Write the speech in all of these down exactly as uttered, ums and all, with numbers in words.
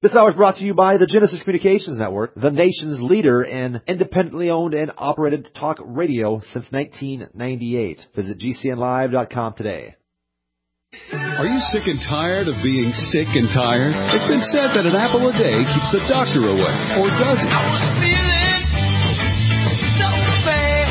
This hour is brought to you by the Genesis Communications Network, the nation's leader in independently owned and operated talk radio since nineteen ninety-eight. Visit G C N live dot com today. Are you sick and tired of being sick and tired? It's been said that an apple a day keeps the doctor away, or does it? I was feeling so bad.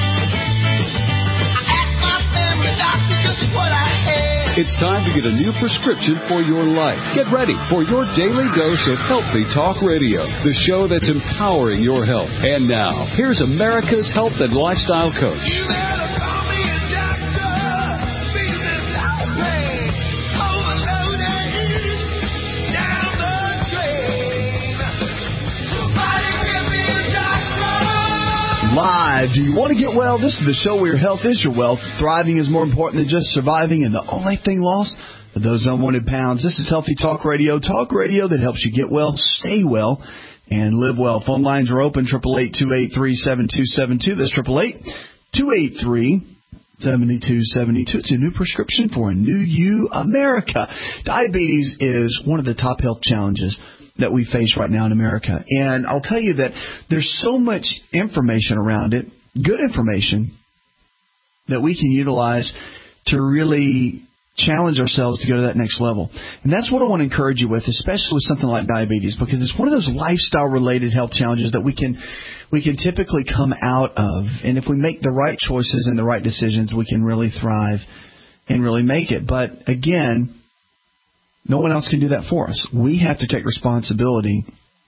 I asked my family doctor just what I had. It's time to get a new prescription for your life. Get ready for your daily dose of Healthy Talk Radio, the show that's empowering your health. And now, here's America's health and lifestyle coach. You better call me a doctor. Feeling lonely, overloaded, down the drain. Somebody give me a doctor. Live. Do you want to get well? This is the show where your health is your wealth. Thriving is more important than just surviving, and the only thing lost are those unwanted pounds. This is Healthy Talk Radio. Talk radio that helps you get well, stay well, and live well. Phone lines are open, eight eight eight, two eight three, seven two seven two. That's eight eight eight, two eight three, seven two seven two. It's a new prescription for a new you, America. Diabetes is one of the top health challenges that we face right now in America. And I'll tell you that there's so much information around it, good information, that we can utilize to really challenge ourselves to go to that next level. And that's what I want to encourage you with, especially with something like diabetes, because it's one of those lifestyle-related health challenges that we can we can typically come out of. And if we make the right choices and the right decisions, we can really thrive and really make it. But again, no one else can do that for us. We have to take responsibility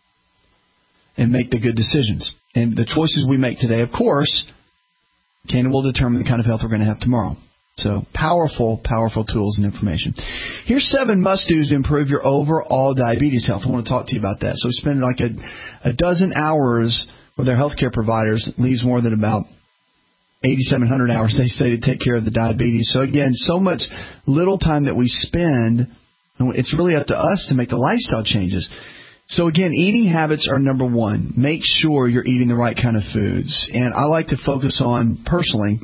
and make the good decisions. And the choices we make today, of course, can and will determine the kind of health we're going to have tomorrow. So powerful, powerful tools and information. Here's seven must-dos to improve your overall diabetes health. I want to talk to you about that. So we spend like a, a dozen hours with our healthcare providers. It leaves more than about eighty-seven hundred hours, they say, to take care of the diabetes. So again, so much little time that we spend. It's really up to us to make the lifestyle changes. So again, eating habits are number one. Make sure you're eating the right kind of foods. And I like to focus on, personally,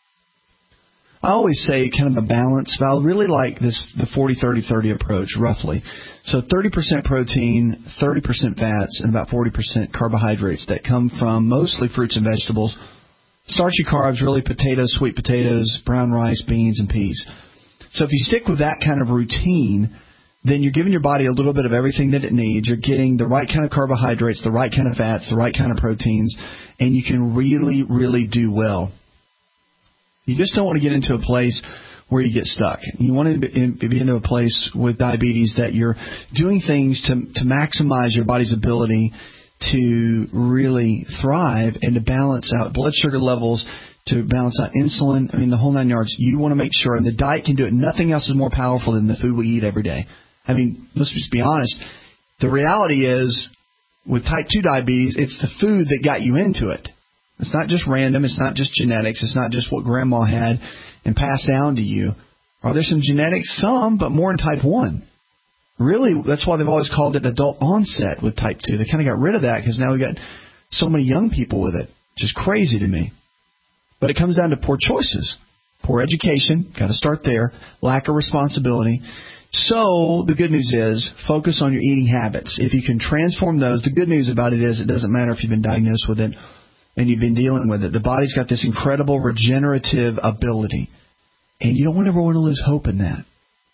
I always say kind of a balance. But I really like this, the forty thirty thirty approach, roughly. So thirty percent protein, thirty percent fats, and about forty percent carbohydrates that come from mostly fruits and vegetables. Starchy carbs, really potatoes, sweet potatoes, brown rice, beans, and peas. So if you stick with that kind of routine, then you're giving your body a little bit of everything that it needs. You're getting the right kind of carbohydrates, the right kind of fats, the right kind of proteins, and you can really, really do well. You just don't want to get into a place where you get stuck. You want to be into a place with diabetes that you're doing things to, to maximize your body's ability to really thrive and to balance out blood sugar levels, to balance out insulin. I mean, the whole nine yards. You want to make sure, and the diet can do it. Nothing else is more powerful than the food we eat every day. I mean, let's just be honest. The reality is, with type two diabetes, it's the food that got you into it. It's not just random. It's not just genetics. It's not just what grandma had and passed down to you. Are there some genetics? Some, but more in type one. Really, that's why they've always called it adult onset with type two. They kind of got rid of that because now we've got so many young people with it, which is crazy to me. But it comes down to poor choices, poor education. Got to start there. Lack of responsibility. So the good news is focus on your eating habits. If you can transform those, the good news about it is it doesn't matter if you've been diagnosed with it and you've been dealing with it. The body's got this incredible regenerative ability. And you don't ever want to lose hope in that.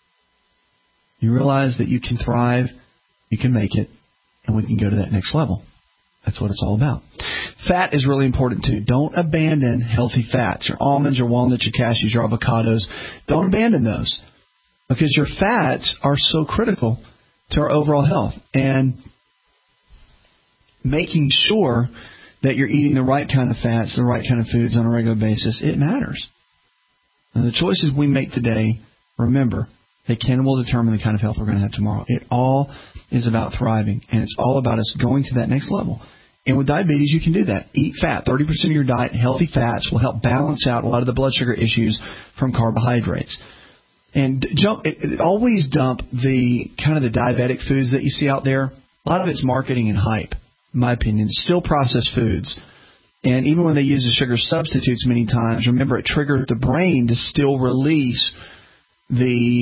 You realize that you can thrive, you can make it, and we can go to that next level. That's what it's all about. Fat is really important too. Don't abandon healthy fats. Your almonds, your walnuts, your cashews, your avocados. Don't abandon those. Because your fats are so critical to our overall health. And making sure that you're eating the right kind of fats, the right kind of foods on a regular basis, it matters. And the choices we make today, remember, they can and will determine the kind of health we're going to have tomorrow. It all is about thriving, and it's all about us going to that next level. And with diabetes, you can do that. Eat fat. thirty percent of your diet, healthy fats, will help balance out a lot of the blood sugar issues from carbohydrates. And jump, always dump the kind of the diabetic foods that you see out there. A lot of it's marketing and hype, in my opinion. Still processed foods. And even when they use the sugar substitutes many times, remember, it triggers the brain to still release the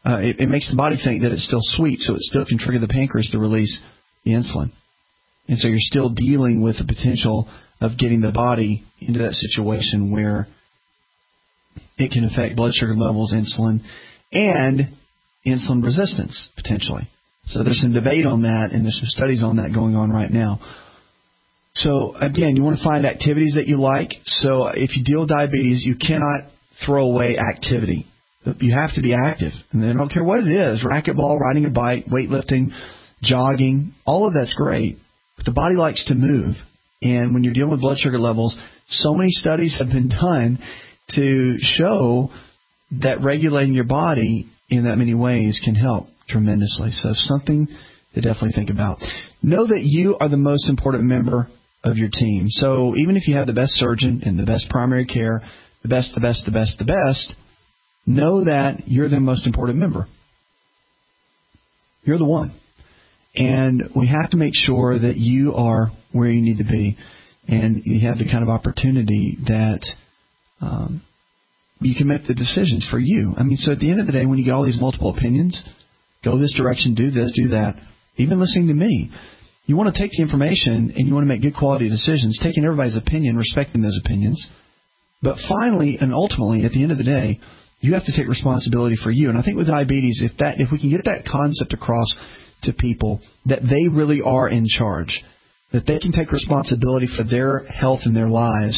uh, it, it makes the body think that it's still sweet, so it still can trigger the pancreas to release the insulin. And so you're still dealing with the potential of getting the body into that situation where it can affect blood sugar levels, insulin, and insulin resistance, potentially. So there's some debate on that, and there's some studies on that going on right now. So, again, you want to find activities that you like. So if you deal with diabetes, you cannot throw away activity. You have to be active. And I don't care what it is, racquetball, riding a bike, weightlifting, jogging, all of that's great. But the body likes to move. And when you're dealing with blood sugar levels, so many studies have been done to show that regulating your body in that many ways can help tremendously. So something to definitely think about. Know that you are the most important member of your team. So even if you have the best surgeon and the best primary care, the best, the best, the best, the best, know that you're the most important member. You're the one. And we have to make sure that you are where you need to be and you have the kind of opportunity that um, you can make the decisions for you. I mean, so at the end of the day, when you get all these multiple opinions, go this direction, do this, do that, even listening to me, you want to take the information and you want to make good quality decisions, taking everybody's opinion, respecting those opinions. But finally and ultimately, at the end of the day, you have to take responsibility for you. And I think with diabetes, if that, if we can get that concept across to people that they really are in charge, that they can take responsibility for their health and their lives,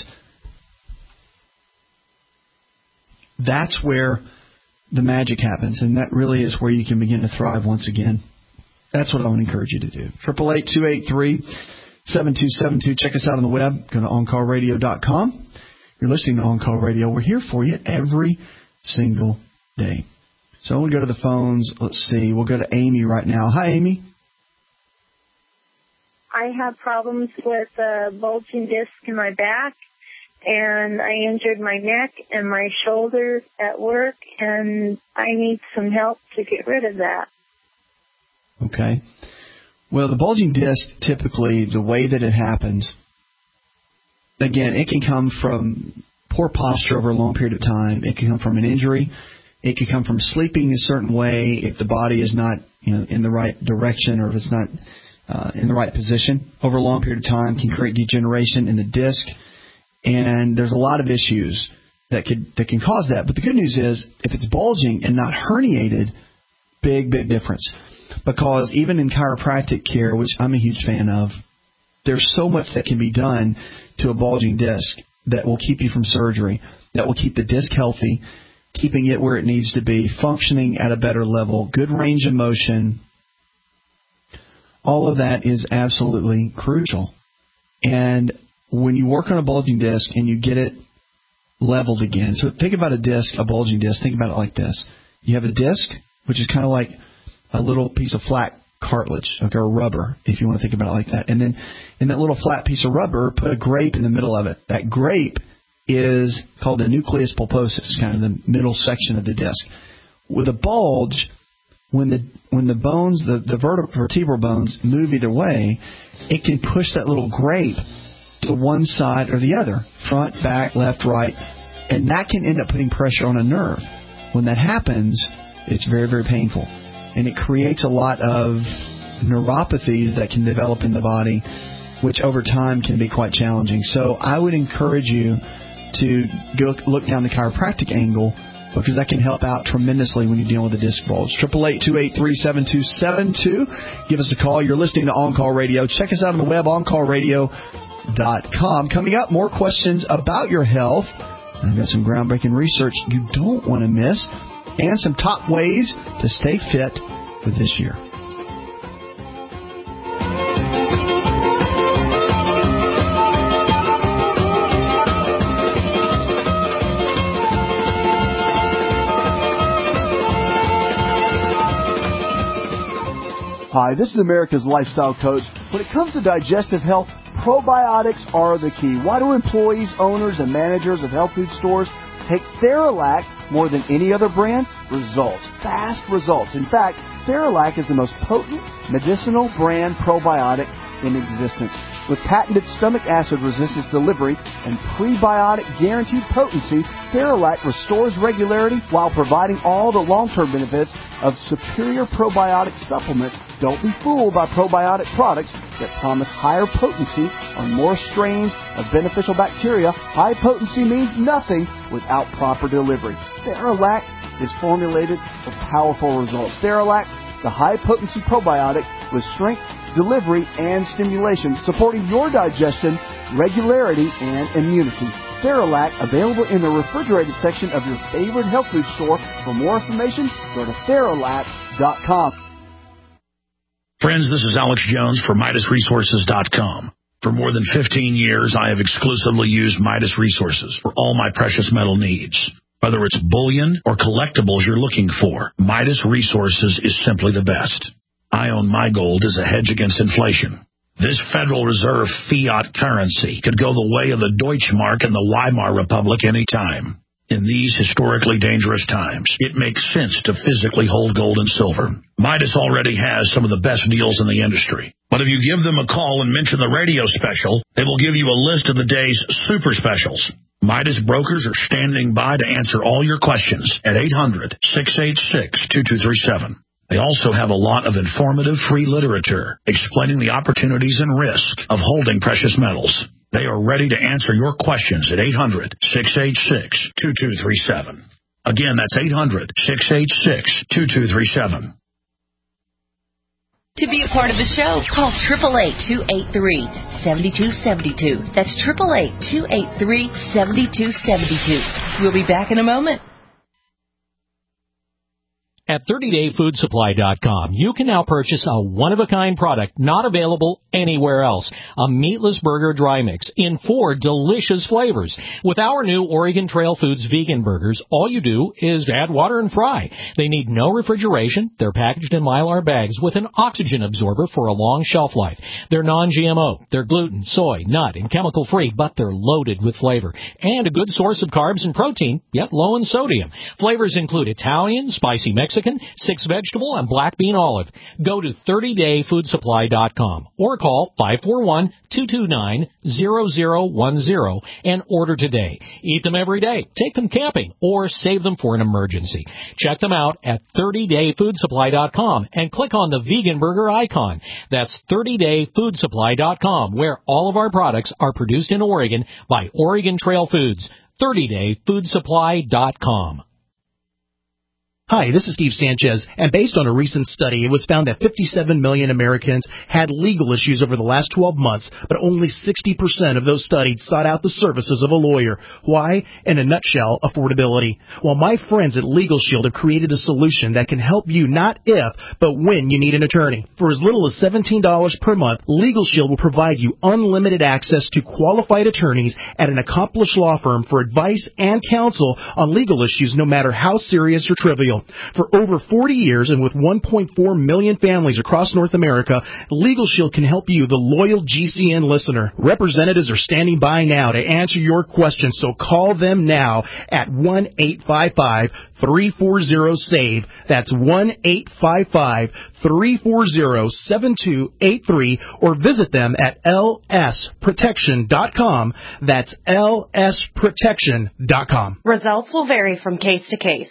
that's where the magic happens, and that really is where you can begin to thrive once again. That's what I want to encourage you to do. eight eight eight, two eight three, seven two seven two. Check us out on the web. Go to on call radio dot com. You're listening to On Call Radio. We're here for you every single day. So we'll go to the phones. Let's see. We'll go to Amy right now. Hi, Amy. I have problems with a bulging disc in my back, and I injured my neck and my shoulder at work, and I need some help to get rid of that. Okay. Well, the bulging disc, typically, the way that it happens, again, it can come from poor posture over a long period of time. It can come from an injury. It can come from sleeping a certain way if the body is not, you know, in the right direction or if it's not uh, in the right position over a long period of time. Can create degeneration in the disc. And there's a lot of issues that could that can cause that. But the good news is, if it's bulging and not herniated, big, big difference. Because even in chiropractic care, which I'm a huge fan of, there's so much that can be done to a bulging disc that will keep you from surgery, that will keep the disc healthy, keeping it where it needs to be, functioning at a better level, good range of motion. All of that is absolutely crucial. And when you work on a bulging disc and you get it leveled again, so think about a disc, a bulging disc, think about it like this. You have a disc, which is kind of like a little piece of flat cartilage, okay, or rubber, if you want to think about it like that. And then in that little flat piece of rubber, put a grape in the middle of it. That grape is called the nucleus pulposus, kind of the middle section of the disc. With a bulge, when the when the bones, the, the vertebral, vertebral bones move either way, it can push that little grape to one side or the other, front, back, left, right, and that can end up putting pressure on a nerve. When that happens, it's very, very painful. And it creates a lot of neuropathies that can develop in the body, which over time can be quite challenging. So I would encourage you to go look down the chiropractic angle, because that can help out tremendously when you're dealing with a disc bulge. eight eight eight, two eight three, seven two seven two. Give us a call. You're listening to On Call Radio. Check us out on the web, on call radio dot com. Coming up, more questions about your health. I've got some groundbreaking research you don't want to miss, and some top ways to stay fit for this year. Hi, this is America's Lifestyle Coach. When it comes to digestive health, probiotics are the key. Why do employees, owners, and managers of health food stores take Theralac more than any other brand? Results. Fast results. In fact, Theralac is the most potent medicinal brand probiotic in existence. With patented stomach acid resistance delivery and prebiotic guaranteed potency, Theralac restores regularity while providing all the long-term benefits of superior probiotic supplements. Don't be fooled by probiotic products that promise higher potency on more strains of beneficial bacteria. High potency means nothing without proper delivery. Theralac is formulated for powerful results. Theralac, the high-potency probiotic with strength, delivery, and stimulation, supporting your digestion, regularity, and immunity. Theralac, available in the refrigerated section of your favorite health food store. For more information, go to Theralac dot com. Friends, this is Alex Jones for Midas Resources dot com. For more than fifteen years, I have exclusively used Midas Resources for all my precious metal needs. Whether it's bullion or collectibles you're looking for, Midas Resources is simply the best. I own my gold as a hedge against inflation. This Federal Reserve fiat currency could go the way of the Deutschmark and the Weimar Republic any time. In these historically dangerous times, it makes sense to physically hold gold and silver. Midas already has some of the best deals in the industry. But if you give them a call and mention the radio special, they will give you a list of the day's super specials. Midas brokers are standing by to answer all your questions at eight hundred, six eight six, two two three seven. They also have a lot of informative free literature explaining the opportunities and risk of holding precious metals. They are ready to answer your questions at eight hundred, six eight six, two two three seven. Again, that's eight hundred, six eight six, two two three seven. To be a part of the show, call eight eight eight, two eight three, seven two seven two. That's eight eight eight, two eight three, seven two seven two. We'll be back in a moment. At thirty day food supply dot com, you can now purchase a one-of-a-kind product not available anywhere else, a meatless burger dry mix in four delicious flavors. With our new Oregon Trail Foods vegan burgers, all you do is add water and fry. They need no refrigeration. They're packaged in Mylar bags with an oxygen absorber for a long shelf life. They're non G M O. They're gluten, soy, nut, and chemical-free, but they're loaded with flavor and a good source of carbs and protein, yet low in sodium. Flavors include Italian, spicy Mexican, six vegetable, and black bean olive. Go to thirty day food supply dot com or call five four one, two two nine, zero zero one zero and order today. Eat them every day, take them camping, or save them for an emergency. Check them out at thirty day food supply dot com and click on the vegan burger icon. That's thirty day food supply dot com, where all of our products are produced in Oregon by Oregon Trail Foods. thirty day food supply dot com. Hi, this is Steve Sanchez, and based on a recent study, it was found that fifty-seven million Americans had legal issues over the last twelve months, but only sixty percent of those studied sought out the services of a lawyer. Why? In a nutshell, affordability. Well, my friends at Legal Shield have created a solution that can help you not if, but when you need an attorney. For as little as seventeen dollars per month, Legal Shield will provide you unlimited access to qualified attorneys at an accomplished law firm for advice and counsel on legal issues, no matter how serious or trivial. For over forty years and with one point four million families across North America, Legal Shield can help you, the loyal G C N listener. Representatives are standing by now to answer your questions, so call them now at one eight five five, three four zero, SAVE. That's one eight five five, three four zero, seven two eight three, or visit them at L S protection dot com. That's L S protection dot com. Results will vary from case to case.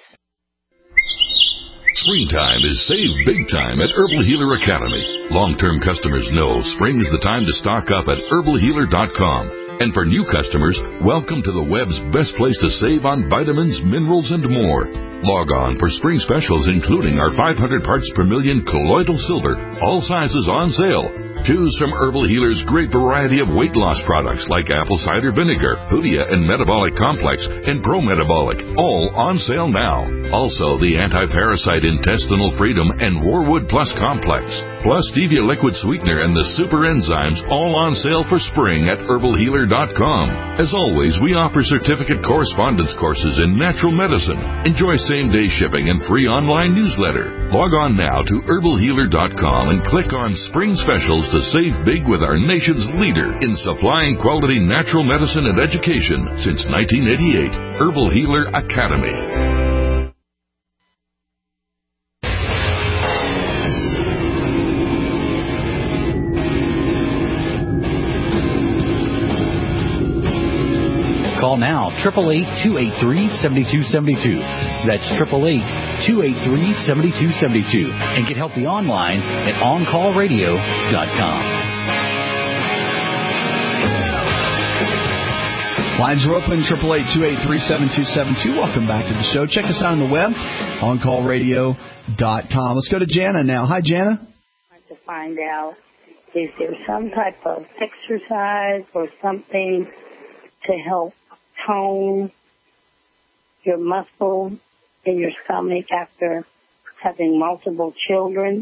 Springtime is save big time at Herbal Healer Academy. Long-term customers know spring is the time to stock up at herbal healer dot com. And for new customers, welcome to the web's best place to save on vitamins, minerals, and more. Log on for spring specials, including our five hundred parts per million colloidal silver, all sizes on sale. Choose from Herbal Healer's great variety of weight loss products like apple cider vinegar, Hoodia and Metabolic Complex, and Pro Metabolic, all on sale now. Also, the anti-parasite Intestinal Freedom and Warwood Plus Complex, plus Stevia Liquid Sweetener and the Super Enzymes, all on sale for spring at herbal healer dot com. As always, we offer certificate correspondence courses in natural medicine. Enjoy same-day shipping and free online newsletter. Log on now to herbal healer dot com and click on Spring Specials to save big with our nation's leader in supplying quality natural medicine and education since nineteen eighty-eight, Herbal Healer Academy. Call now, eight eight eight, two eight three, seven two seven two. That's eight eight eight, two eight three, seven two seven two. And get healthy online at on call radio dot com. Lines are open, eight eight eight, two eight three, seven two seven two. Welcome back to the show. Check us out on the web, on call radio dot com. Let's go to Jana now. Hi, Jana. I want to find out, is there some type of exercise or something to help tone your muscle in your stomach after having multiple children?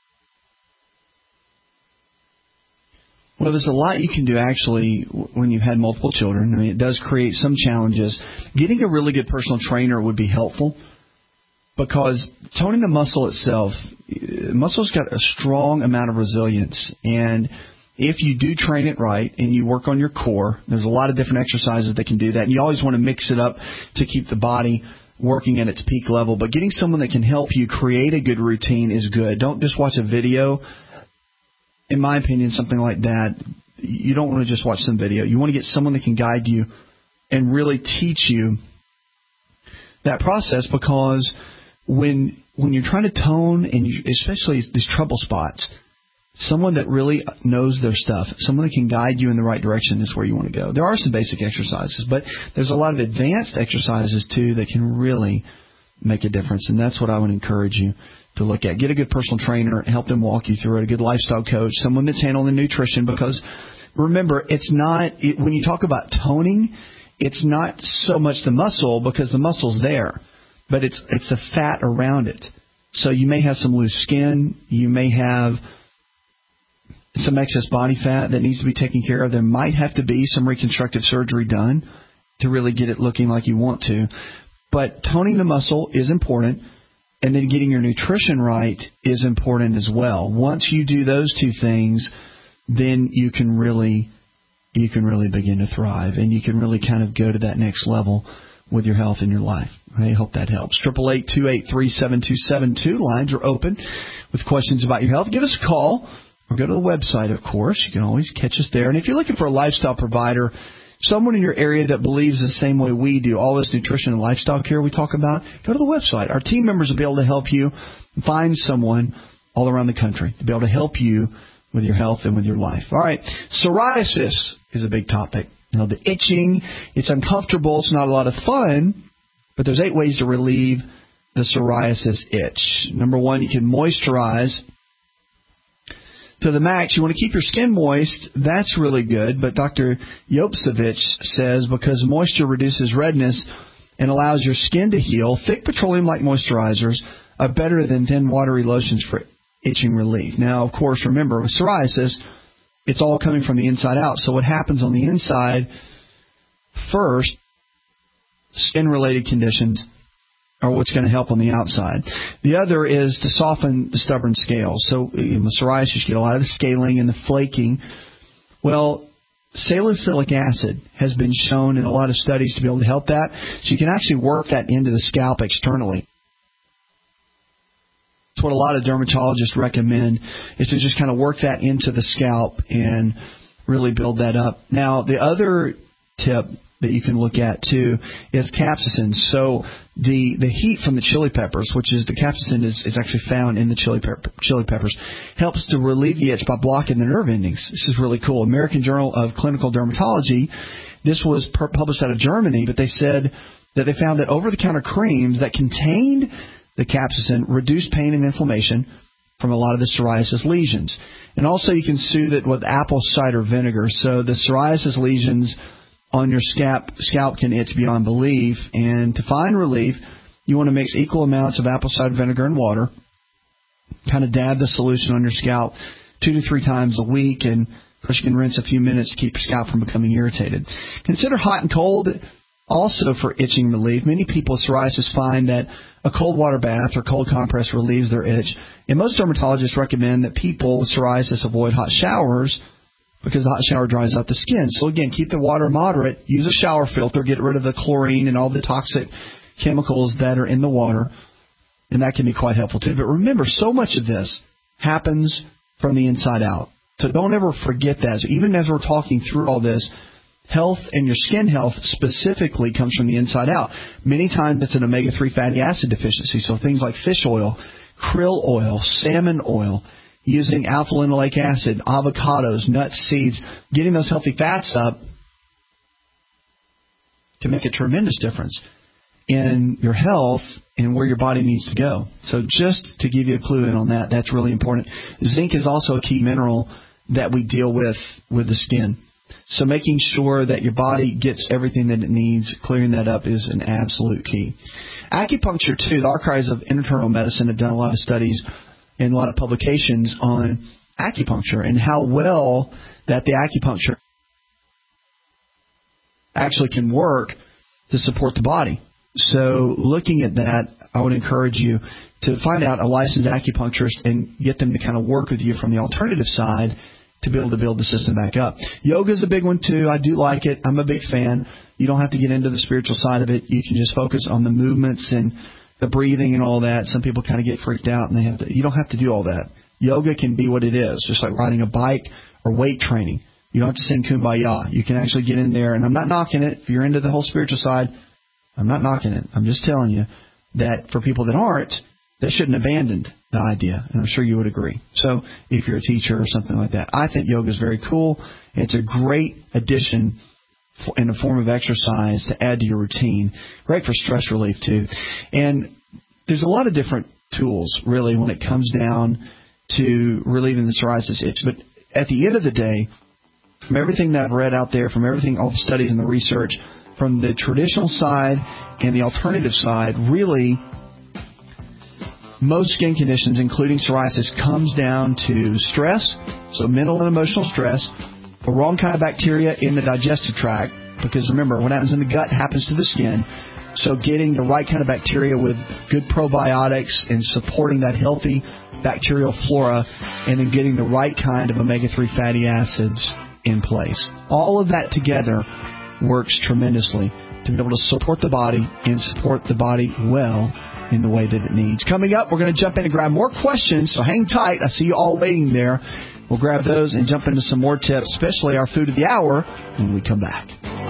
Well, there's a lot you can do, actually, when you've had multiple children. I mean, it does create some challenges. Getting a really good personal trainer would be helpful because toning the muscle itself, muscle's got a strong amount of resilience. And if you do train it right and you work on your core, there's a lot of different exercises that can do that. And you always want to mix it up to keep the body working at its peak level. But getting someone that can help you create a good routine is good. Don't just watch a video. In my opinion, something like that, you don't want to just watch some video. You want to get someone that can guide you and really teach you that process, because when when you're trying to tone, and you, especially these trouble spots, someone that really knows their stuff, someone that can guide you in the right direction is where you want to go. There are some basic exercises, but there's a lot of advanced exercises, too, that can really make a difference, and that's what I would encourage you to look at. Get a good personal trainer, help them walk you through it, a good lifestyle coach, someone that's handling the nutrition, because remember, it's not, it, when you talk about toning, it's not so much the muscle, because the muscle's there, but it's it's the fat around it. So you may have some loose skin, you may have some excess body fat that needs to be taken care of. There might have to be some reconstructive surgery done to really get it looking like you want to. But toning the muscle is important. And then getting your nutrition right is important as well. Once you do those two things, then you can really, you can really begin to thrive, and you can really kind of go to that next level with your health in your life. I hope that helps. eight eight eight, two eight three, seven two seven two. Lines are open with questions about your health. Give us a call or go to the website, of course. You can always catch us there. And if you're looking for a lifestyle provider, someone in your area that believes the same way we do, all this nutrition and lifestyle care we talk about, go to the website. Our team members will be able to help you find someone all around the country to be able to help you with your health and with your life. All right, psoriasis is a big topic. You know, the itching, it's uncomfortable, it's not a lot of fun, but there's eight ways to relieve the psoriasis itch. Number one, you can moisturize to the max. You want to keep your skin moist. That's really good. But Doctor Yopsevich says because moisture reduces redness and allows your skin to heal, thick petroleum-like moisturizers are better than thin, watery lotions for itching relief. Now, of course, remember, with psoriasis, it's all coming from the inside out. So what happens on the inside first, skin-related conditions, are what's going to help on the outside. The other is to soften the stubborn scales. So in psoriasis, you get a lot of the scaling and the flaking. Well, salicylic acid has been shown in a lot of studies to be able to help that. So you can actually work that into the scalp externally. That's what a lot of dermatologists recommend, is to just kind of work that into the scalp and really build that up. Now, the other tip that you can look at, too, is capsaicin. So the the heat from the chili peppers, which is the capsaicin is, is actually found in the chili, pep- chili peppers, helps to relieve the itch by blocking the nerve endings. This is really cool. American Journal of Clinical Dermatology, this was per- published out of Germany, but they said that they found that over-the-counter creams that contained the capsaicin reduced pain and inflammation from a lot of the psoriasis lesions. And also you can soothe it with apple cider vinegar. So the psoriasis lesions on your scalp, scalp can itch beyond belief. And to find relief, you want to mix equal amounts of apple cider vinegar and water. Kind of dab the solution on your scalp two to three times a week. And, of course, you can rinse a few minutes to keep your scalp from becoming irritated. Consider hot and cold also for itching relief. Many people with psoriasis find that a cold water bath or cold compress relieves their itch. And most dermatologists recommend that people with psoriasis avoid hot showers because the hot shower dries out the skin. So, again, keep the water moderate. Use a shower filter. Get rid of the chlorine and all the toxic chemicals that are in the water. And that can be quite helpful, too. But remember, so much of this happens from the inside out. So don't ever forget that. So even as we're talking through all this, health and your skin health specifically comes from the inside out. Many times it's an omega three fatty acid deficiency. So things like fish oil, krill oil, salmon oil, using alpha-linoleic acid, avocados, nuts, seeds, getting those healthy fats up can make a tremendous difference in your health and where your body needs to go. So just to give you a clue in on that, that's really important. Zinc is also a key mineral that we deal with with the skin. So making sure that your body gets everything that it needs, clearing that up is an absolute key. Acupuncture, too, the Archives of Internal Medicine have done a lot of studies and a lot of publications on acupuncture and how well that the acupuncture actually can work to support the body. So looking at that, I would encourage you to find out a licensed acupuncturist and get them to kind of work with you from the alternative side to be able to build the system back up. Yoga is a big one, too. I do like it. I'm a big fan. You don't have to get into the spiritual side of it. You can just focus on the movements and the breathing and all that. Some people kind of get freaked out, and they have to. You don't have to do all that. Yoga can be what it is, just like riding a bike or weight training. You don't have to sing Kumbaya. You can actually get in there, and I'm not knocking it. If you're into the whole spiritual side, I'm not knocking it. I'm just telling you that for people that aren't, they shouldn't abandon the idea, and I'm sure you would agree. So if you're a teacher or something like that, I think yoga is very cool. It's a great addition in a form of exercise to add to your routine. Great for stress relief, too. And there's a lot of different tools, really, when it comes down to relieving the psoriasis itch. But at the end of the day, from everything that I've read out there, from everything, all the studies and the research, from the traditional side and the alternative side, really, most skin conditions, including psoriasis, comes down to stress, so mental and emotional stress, the wrong kind of bacteria in the digestive tract, because remember, what happens in the gut happens to the skin. So getting the right kind of bacteria with good probiotics and supporting that healthy bacterial flora, and then getting the right kind of omega three fatty acids in place. All of that together works tremendously to be able to support the body and support the body well in the way that it needs. Coming up, we're going to jump in and grab more questions, so hang tight. I see you all waiting there. We'll grab those and jump into some more tips, especially our food of the hour, when we come back.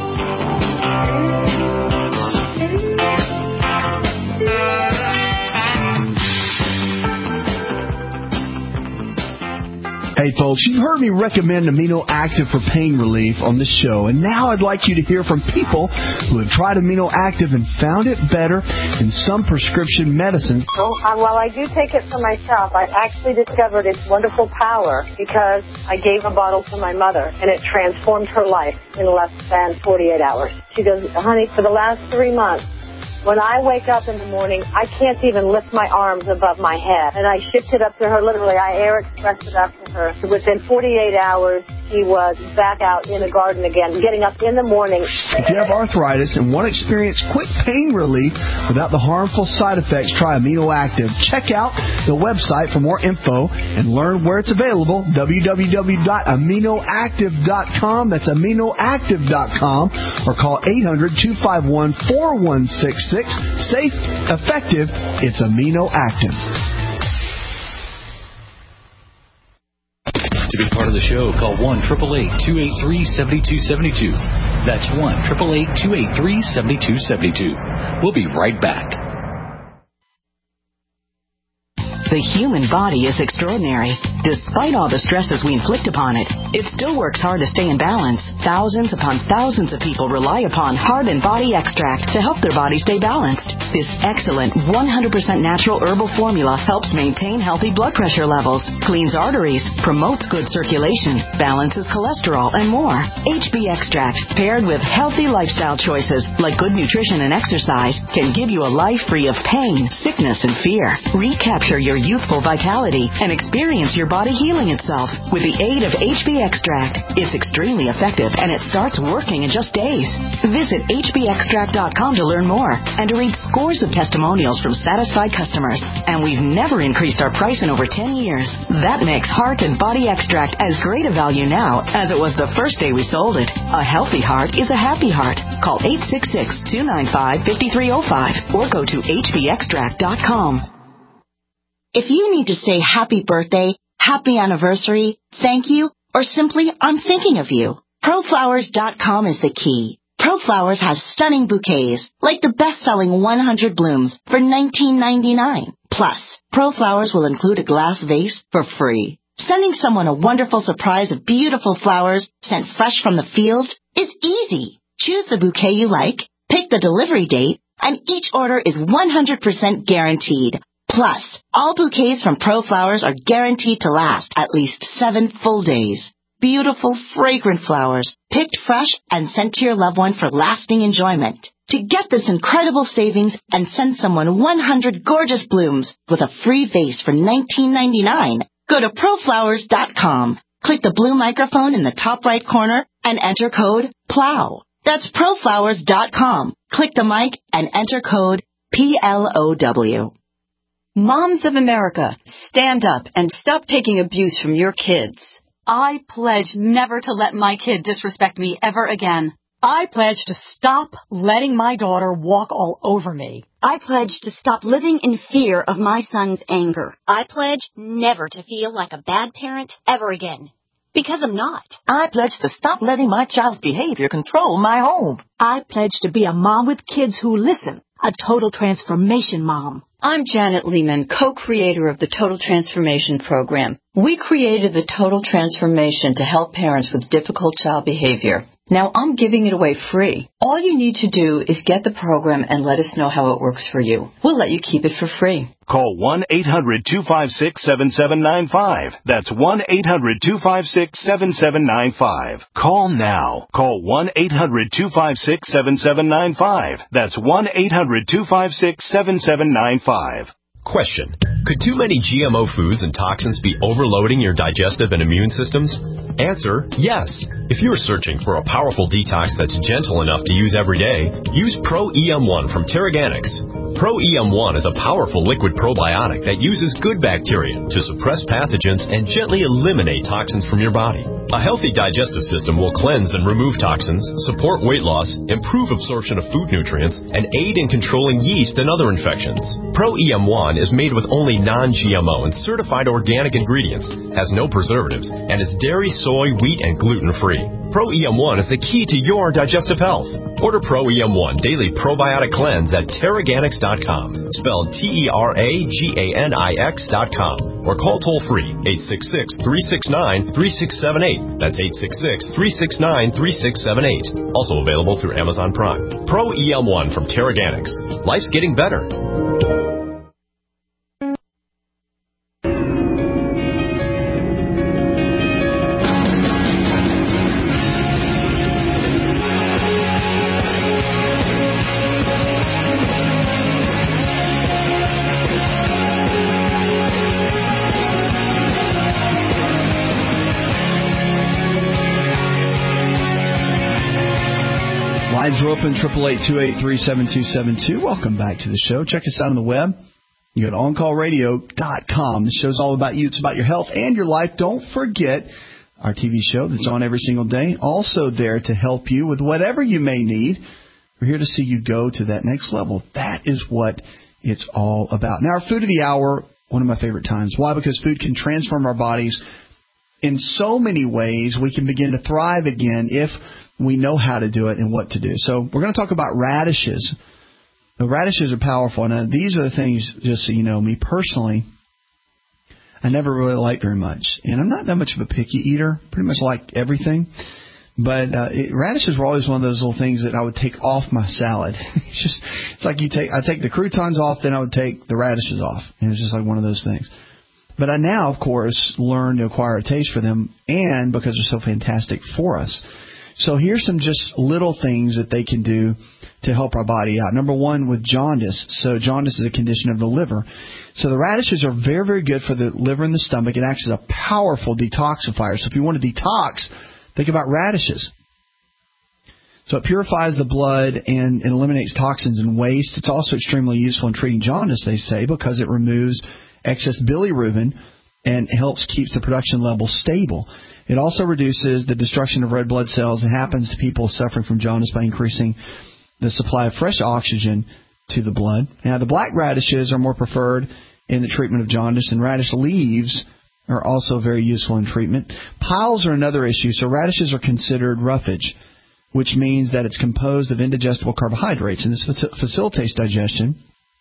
Hey folks, you've heard me recommend Amino Active for pain relief on this show, and now I'd like you to hear from people who have tried Amino Active and found it better than some prescription medicines. So, uh, while I do take it for myself, I actually discovered its wonderful power because I gave a bottle to my mother, and it transformed her life in less than forty-eight hours. She goes, honey, for the last three months, when I wake up in the morning, I can't even lift my arms above my head. And I shipped it up to her, literally. I air expressed it up to her. Within forty-eight hours, she was back out in the garden again, getting up in the morning. If you have arthritis and want to experience quick pain relief without the harmful side effects, try Amino Active. Check out the website for more info and learn where it's available, w w w dot amino active dot com. That's amino active dot com. Or call eight hundred, two five one, four one six six. Safe, effective, it's Amino Active. To be part of the show, call one eight eight eight, two eight three, seven two seven two. That's one eight eight eight, two eight three, seven two seven two. We'll be right back. The human body is extraordinary. Despite all the stresses we inflict upon it, it still works hard to stay in balance. Thousands upon thousands of people rely upon Heart and Body Extract to help their body stay balanced. This excellent one hundred percent natural herbal formula helps maintain healthy blood pressure levels, cleans arteries, promotes good circulation, balances cholesterol, and more. H B Extract, paired with healthy lifestyle choices like good nutrition and exercise, can give you a life free of pain, sickness, and fear. Recapture your youthful vitality and experience your body healing itself with the aid of H B Extract. It's extremely effective, and it starts working in just days. Visit H B extract dot com to learn more and to read scores of testimonials from satisfied customers. And we've never increased our price in over ten years. That makes Heart and Body Extract as great a value now as it was the first day we sold it. A healthy heart is a happy heart. Call eight six six, two nine five, five three zero five or go to H B extract dot com. If you need to say happy birthday, happy anniversary, thank you, or simply I'm thinking of you, Pro Flowers dot com is the key. ProFlowers has stunning bouquets, like the best-selling one hundred blooms for nineteen ninety-nine. Plus, ProFlowers will include a glass vase for free. Sending someone a wonderful surprise of beautiful flowers sent fresh from the field is easy. Choose the bouquet you like, pick the delivery date, and each order is one hundred percent guaranteed. Plus, all bouquets from ProFlowers are guaranteed to last at least seven full days. Beautiful, fragrant flowers, picked fresh and sent to your loved one for lasting enjoyment. To get this incredible savings and send someone one hundred gorgeous blooms with a free vase for nineteen ninety-nine, go to Pro Flowers dot com. Click the blue microphone in the top right corner and enter code PLOW. That's Pro Flowers dot com. Click the mic and enter code P L O W. Moms of America, stand up and stop taking abuse from your kids. I pledge never to let my kid disrespect me ever again. I pledge to stop letting my daughter walk all over me. I pledge to stop living in fear of my son's anger. I pledge never to feel like a bad parent ever again. Because I'm not. I pledge to stop letting my child's behavior control my home. I pledge to be a mom with kids who listen. A total transformation mom. I'm Janet Lehman, co-creator of the Total Transformation Program. We created the Total Transformation to help parents with difficult child behavior. Now I'm giving it away free. All you need to do is get the program and let us know how it works for you. We'll let you keep it for free. Call one eight hundred two five six seven seven nine five. That's one eight hundred two five six seven seven nine five. Call now. Call one eight hundred two five six seven seven nine five. That's one eight hundred two five six seven seven nine five. Question. Could too many G M O foods and toxins be overloading your digestive and immune systems? Answer, yes. If you're searching for a powerful detox that's gentle enough to use every day, use Pro E M one from Terraganics. Pro E M one is a powerful liquid probiotic that uses good bacteria to suppress pathogens and gently eliminate toxins from your body. A healthy digestive system will cleanse and remove toxins, support weight loss, improve absorption of food nutrients, and aid in controlling yeast and other infections. Pro E M one is made with only non-G M O and certified organic ingredients, has no preservatives, and is dairy, soy, wheat, and gluten-free. Pro E M one is the key to your digestive health. Order Pro E M one Daily Probiotic Cleanse at Terraganics dot com, spelled T E R A G A N I X dot com, or call toll-free eight six six, three six nine, three six seven eight. That's eight six six, three six nine, three six seven eight. Also available through Amazon Prime. Pro E M one from Terraganics. Life's getting better. Lines are open, eight eight eight, two eight three, seven two seven two. Welcome back to the show. Check us out on the web. You go to on call radio dot com. The show's all about you. It's about your health and your life. Don't forget our T V show that's on every single day. Also there to help you with whatever you may need. We're here to see you go to that next level. That is what it's all about. Now, our food of the hour, one of my favorite times. Why? Because food can transform our bodies in so many ways. We can begin to thrive again if we know how to do it and what to do. So we're going to talk about radishes. The radishes are powerful. Now, these are the things, just so you know, me personally, I never really liked very much. And I'm not that much of a picky eater. Pretty much like everything. But uh, it, radishes were always one of those little things that I would take off my salad. It's just, it's like you take, I take the croutons off, then I would take the radishes off. And it's just like one of those things. But I now, of course, learn to acquire a taste for them, and because they're so fantastic for us. So here's some just little things that they can do to help our body out. Number one, with jaundice. So jaundice is a condition of the liver. So the radishes are very, very good for the liver and the stomach. It acts as a powerful detoxifier. So if you want to detox, think about radishes. So it purifies the blood and, and eliminates toxins and waste. It's also extremely useful in treating jaundice, they say, because it removes excess bilirubin and helps keep the production level stable. It also reduces the destruction of red blood cells. It happens to people suffering from jaundice by increasing the supply of fresh oxygen to the blood. Now, the black radishes are more preferred in the treatment of jaundice, and radish leaves are also very useful in treatment. Piles are another issue. So radishes are considered roughage, which means that it's composed of indigestible carbohydrates, and this faci- facilitates digestion,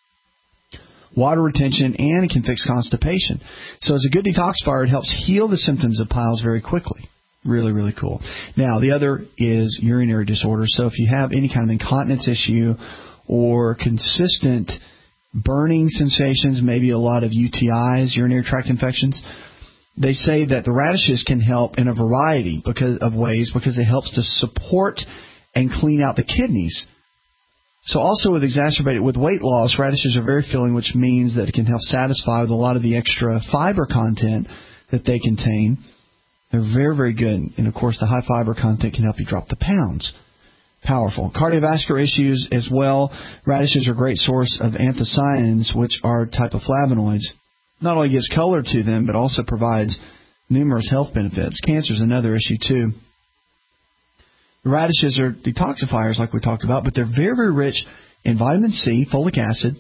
water retention, and it can fix constipation. So as a good detoxifier, it helps heal the symptoms of piles very quickly. Really, really cool. Now, the other is urinary disorders. So if you have any kind of incontinence issue or consistent burning sensations, maybe a lot of U T Is, urinary tract infections, they say that the radishes can help in a variety because of ways because it helps to support and clean out the kidneys. So also with exacerbated with weight loss, radishes are very filling, which means that it can help satisfy with a lot of the extra fiber content that they contain. They're very, very good. And, of course, the high fiber content can help you drop the pounds. Powerful. Cardiovascular issues as well. Radishes are a great source of anthocyanins, which are a type of flavonoids. Not only gives color to them, but also provides numerous health benefits. Cancer is another issue, too. Radishes are detoxifiers, like we talked about, but they're very, very rich in vitamin C, folic acid,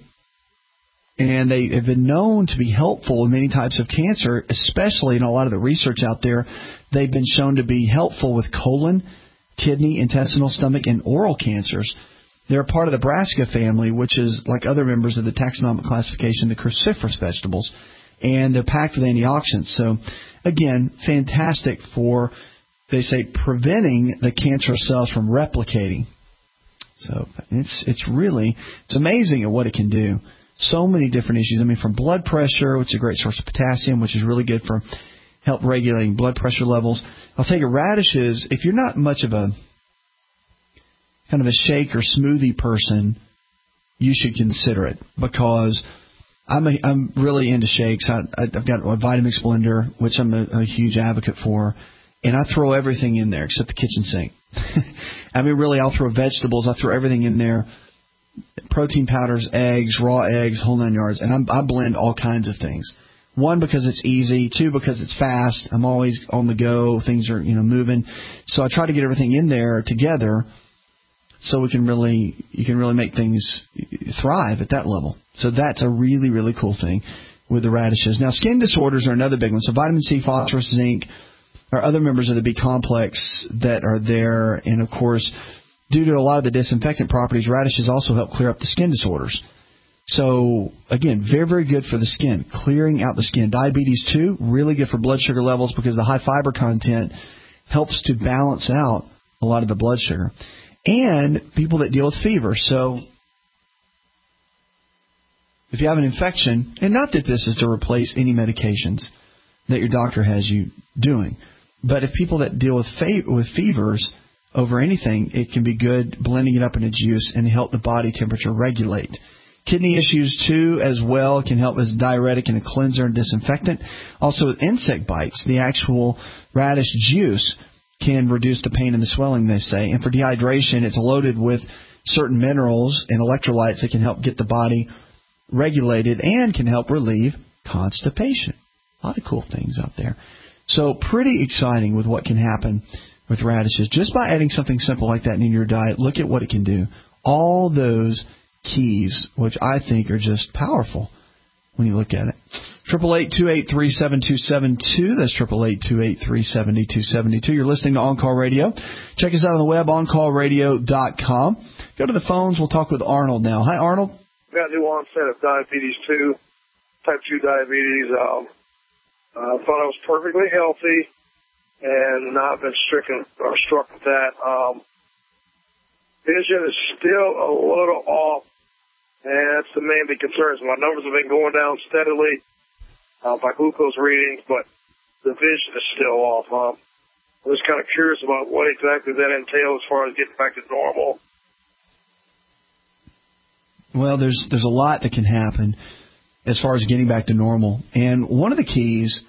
and they have been known to be helpful in many types of cancer, especially in a lot of the research out there. They've been shown to be helpful with colon, kidney, intestinal, stomach, and oral cancers. They're part of the brassica family, which is like other members of the taxonomic classification, the cruciferous vegetables, and they're packed with antioxidants. So, again, fantastic for, they say, preventing the cancerous cells from replicating. So it's it's really, it's amazing at what it can do. So many different issues. I mean, from blood pressure, which is a great source of potassium, which is really good for help regulating blood pressure levels. I'll tell you, radishes, if you're not much of a kind of a shake or smoothie person, you should consider it because I'm a, I'm really into shakes. I, I've got a Vitamix blender, which I'm a, a huge advocate for, and I throw everything in there except the kitchen sink. I mean, really, I'll throw vegetables. I throw everything in there. Protein powders, eggs, raw eggs, whole nine yards, and I'm, I blend all kinds of things. One, because it's easy. Two, because it's fast. I'm always on the go. Things are, you know, moving. So I try to get everything in there together so we can really, you can really make things thrive at that level. So that's a really, really cool thing with the radishes. Now, skin disorders are another big one. So vitamin C, phosphorus, zinc are other members of the B complex that are there. And, of course, due to a lot of the disinfectant properties, radishes also help clear up the skin disorders. So, again, very, very good for the skin, clearing out the skin. Diabetes, too, really good for blood sugar levels because the high fiber content helps to balance out a lot of the blood sugar. And people that deal with fever. So, if you have an infection, and not that this is to replace any medications that your doctor has you doing, but if people that deal with fe- with fevers over anything, it can be good blending it up in a juice and help the body temperature regulate. Kidney issues, too, as well. It can help as a diuretic and a cleanser and disinfectant. Also, with insect bites, the actual radish juice can reduce the pain and the swelling, they say. And for dehydration, it's loaded with certain minerals and electrolytes that can help get the body regulated and can help relieve constipation. A lot of cool things out there. So pretty exciting with what can happen with radishes. Just by adding something simple like that in your diet, look at what it can do. All those keys, which I think are just powerful when you look at it. eight eight eight, two eight three, seven two seven two. That's eight eight eight, two eight three, seven two seven two. You're listening to On Call Radio. Check us out on the web, on call radio dot com. Go to the phones. We'll talk with Arnold now. Hi, Arnold. I've got new onset of diabetes two, type two diabetes. Um, I thought I was perfectly healthy and not been stricken or struck with that. Um, vision is still a little off, and that's the main big concern. My numbers have been going down steadily uh, by glucose readings, but the vision is still off. Um, I'm just kind of curious about what exactly that entails as far as getting back to normal. Well, there's there's a lot that can happen as far as getting back to normal. And one of the keys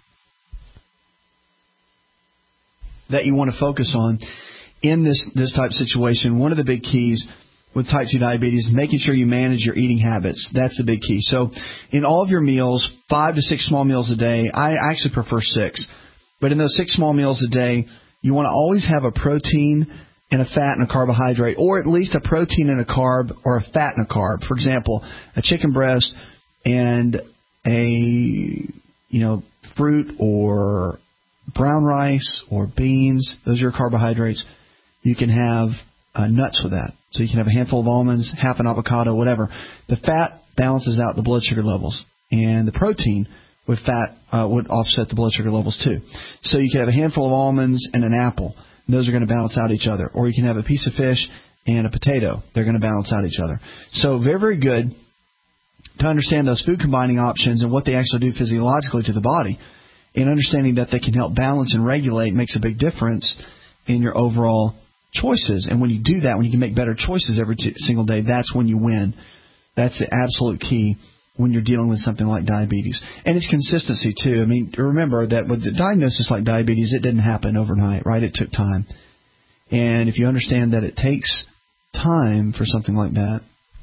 that you want to focus on in this, this type of situation, one of the big keys with type two diabetes is making sure you manage your eating habits. That's the big key. So in all of your meals, five to six small meals a day, I actually prefer six. But in those six small meals a day, you want to always have a protein and a fat and a carbohydrate, or at least a protein and a carb or a fat and a carb. For example, a chicken breast and a you know, fruit or brown rice or beans. Those are your carbohydrates. You can have uh, nuts with that. So you can have a handful of almonds, half an avocado, whatever. The fat balances out the blood sugar levels, and the protein with fat uh, would offset the blood sugar levels too. So you can have a handful of almonds and an apple. And those are going to balance out each other. Or you can have a piece of fish and a potato. They're going to balance out each other. So very, very good to understand those food combining options and what they actually do physiologically to the body. And understanding that they can help balance and regulate makes a big difference in your overall choices. And when you do that, when you can make better choices every t- single day, that's when you win. That's the absolute key when you're dealing with something like diabetes. And it's consistency, too. I mean, remember that with the diagnosis like diabetes, it didn't happen overnight, right? It took time. And if you understand that it takes time for something like that,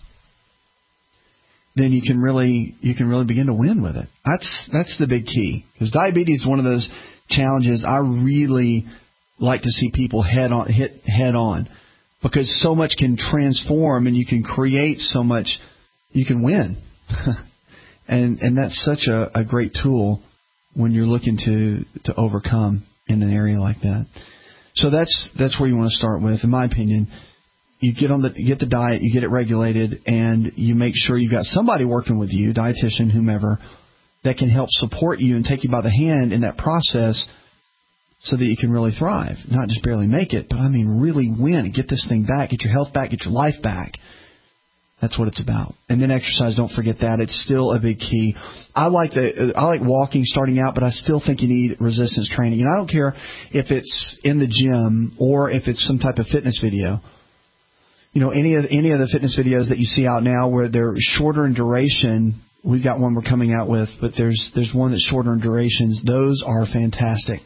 then you can really you can really begin to win with it. That's that's the big key. Because diabetes is one of those challenges I really like to see people head on hit head on. Because so much can transform and you can create so much, you can win. and and that's such a, a great tool when you're looking to, to overcome in an area like that. So that's that's where you want to start with, in my opinion. You get on the you get the diet, you get it regulated, and you make sure you've got somebody working with you, dietitian, whomever, that can help support you and take you by the hand in that process so that you can really thrive. Not just barely make it, but I mean really win and get this thing back, get your health back, get your life back. That's what it's about. And then exercise, don't forget that. It's still a big key. I like the I like walking starting out, but I still think you need resistance training. And I don't care if it's in the gym or if it's some type of fitness video. You know, any of any of the fitness videos that you see out now where they're shorter in duration, we've got one we're coming out with, but there's there's one that's shorter in durations. Those are fantastic.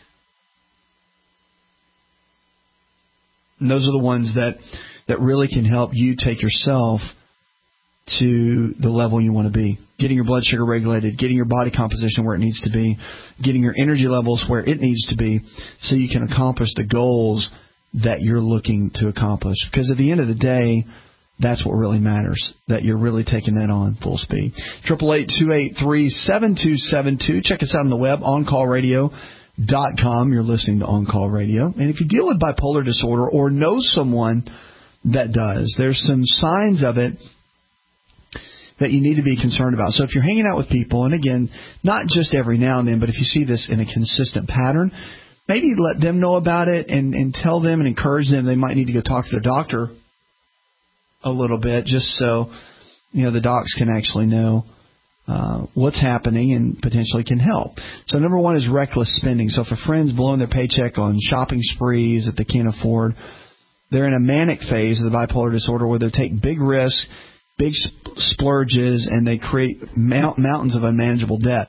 And those are the ones that, that really can help you take yourself to the level you want to be. Getting your blood sugar regulated, getting your body composition where it needs to be, getting your energy levels where it needs to be so you can accomplish the goals that you're looking to accomplish. Because at the end of the day, that's what really matters, that you're really taking that on full speed. eight eight eight, two eight three, seven two seven two. Check us out on the web, on call radio dot com. You're listening to On Call Radio. And if you deal with bipolar disorder or know someone that does, there's some signs of it that you need to be concerned about. So if you're hanging out with people, and again, not just every now and then, but if you see this in a consistent pattern, maybe let them know about it and, and tell them and encourage them they might need to go talk to their doctor a little bit just so, you know, the docs can actually know uh, what's happening and potentially can help. So number one is reckless spending. So for friends blowing their paycheck on shopping sprees that they can't afford, they're in a manic phase of the bipolar disorder where they take big risks, big splurges, and they create mount, mountains of unmanageable debt.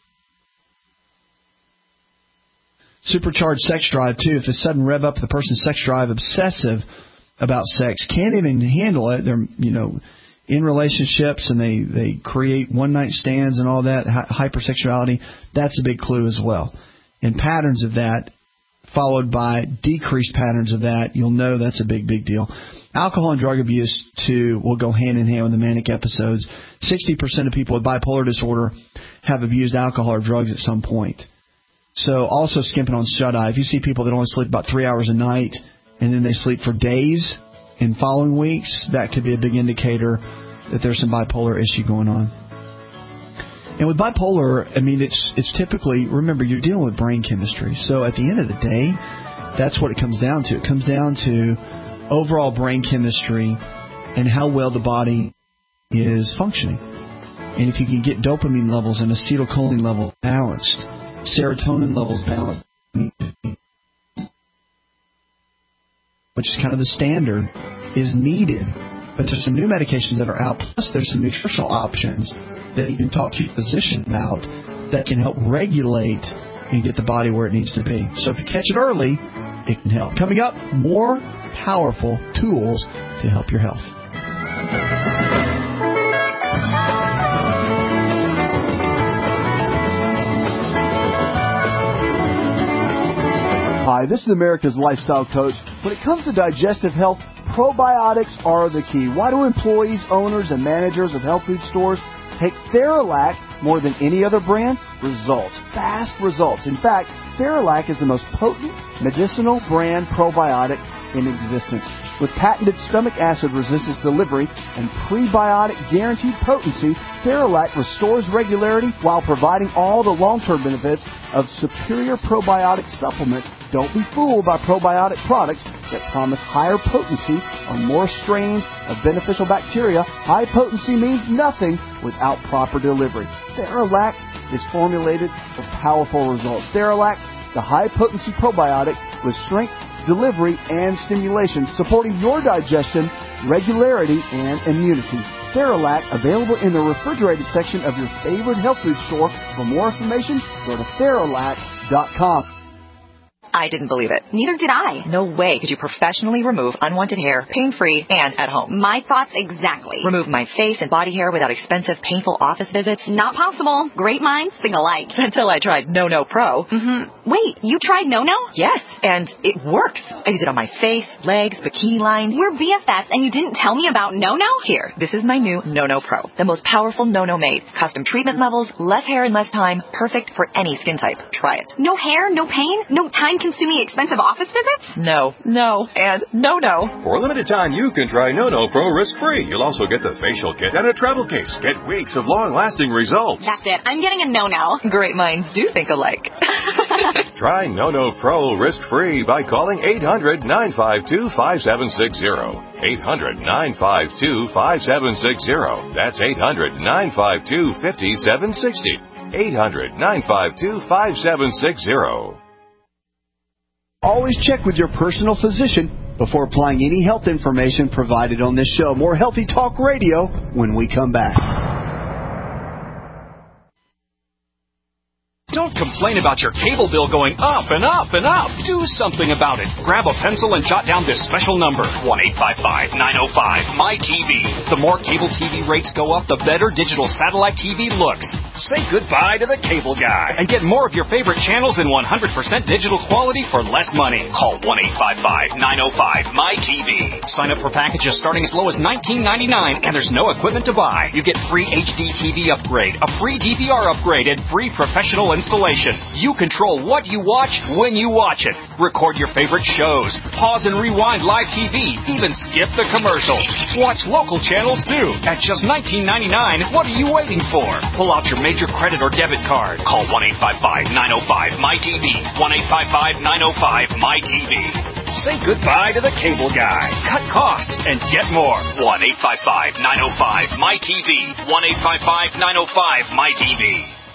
Supercharged sex drive, too. If the sudden rev up the person's sex drive, obsessive about sex, can't even handle it. They're, you know, in relationships and they, they create one-night stands and all that, hy- hypersexuality, that's a big clue as well. And patterns of that, followed by decreased patterns of that, you'll know that's a big, big deal. Alcohol and drug abuse, too, will go hand in hand with the manic episodes. sixty percent of people with bipolar disorder have abused alcohol or drugs at some point. So also skimping on shut-eye. If you see people that only sleep about three hours a night and then they sleep for days in following weeks, that could be a big indicator that there's some bipolar issue going on. And with bipolar, I mean, it's it's typically, remember, you're dealing with brain chemistry. So at the end of the day, that's what it comes down to. It comes down to overall brain chemistry and how well the body is functioning. And if you can get dopamine levels and acetylcholine levels balanced, serotonin levels balanced, which is kind of the standard, is needed. But there's some new medications that are out, plus there's some nutritional options that you can talk to your physician about that can help regulate and get the body where it needs to be. So if you catch it early, it can help. Coming up, more powerful tools to help your health. Hi, this is America's Lifestyle Coach. When it comes to digestive health, probiotics are the key. Why do employees, owners, and managers of health food stores take Theralac more than any other brand? Results. Fast results. In fact, Theralac is the most potent medicinal brand probiotic in existence. With patented stomach acid resistance delivery and prebiotic guaranteed potency, Theralac restores regularity while providing all the long-term benefits of superior probiotic supplement. Don't be fooled by probiotic products that promise higher potency or more strains of beneficial bacteria. High potency means nothing without proper delivery. Theralac is formulated for powerful results. Theralac, the high-potency probiotic with strength, delivery, and stimulation, supporting your digestion, regularity, and immunity. Theralac, available in the refrigerated section of your favorite health food store. For more information, go to Theralac dot com. I didn't believe it. Neither did I. No way could you professionally remove unwanted hair, pain-free, and at home. My thoughts exactly. Remove my face and body hair without expensive, painful office visits? Not possible. Great minds think alike. Until I tried No No Pro. Mm-hmm. Wait, you tried No No? Yes, and it works. I use it on my face, legs, bikini line. We're B F Fs, and you didn't tell me about No No? Here, this is my new No No Pro. The most powerful No No made. Custom treatment levels, less hair in less time. Perfect for any skin type. Try it. No hair, no pain, no time-consuming expensive office visits? No, no, and no, no. For a limited time, you can try No No Pro risk-free. You'll also get the facial kit and a travel case. Get weeks of long-lasting results. That's it. I'm getting a No No. Great minds do think alike. Try No No Pro risk-free by calling eight hundred, nine five two, five seven six zero. eight hundred, nine five two, five seven six zero. That's eight hundred, nine five two, five seven six zero. eight hundred, nine five two, five seven six zero. Always check with your personal physician before applying any health information provided on this show. More Healthy Talk Radio when we come back. Don't complain about your cable bill going up and up and up. Do something about it. Grab a pencil and jot down this special number, one eight five five, nine oh five, M Y T V. The more cable T V rates go up, the better digital satellite T V looks. Say goodbye to the cable guy and get more of your favorite channels in one hundred percent digital quality for less money. Call one eight five five, nine oh five, M Y T V. Sign up for packages starting as low as nineteen ninety-nine, and there's no equipment to buy. You get free H D T V upgrade, a free D V R upgrade, and free professional installation. You control what you watch when you watch it. Record your favorite shows. Pause and rewind live T V. Even skip the commercials. Watch local channels too. At just nineteen ninety-nine, what are you waiting for? Pull out your major credit or debit card. Call one eight five five, nine oh five, M Y T V. one eight five five, nine oh five, M Y T V. Say goodbye to the cable guy. Cut costs and get more. one eight five five, nine oh five, M Y T V. one eight five five, nine oh five, M Y T V.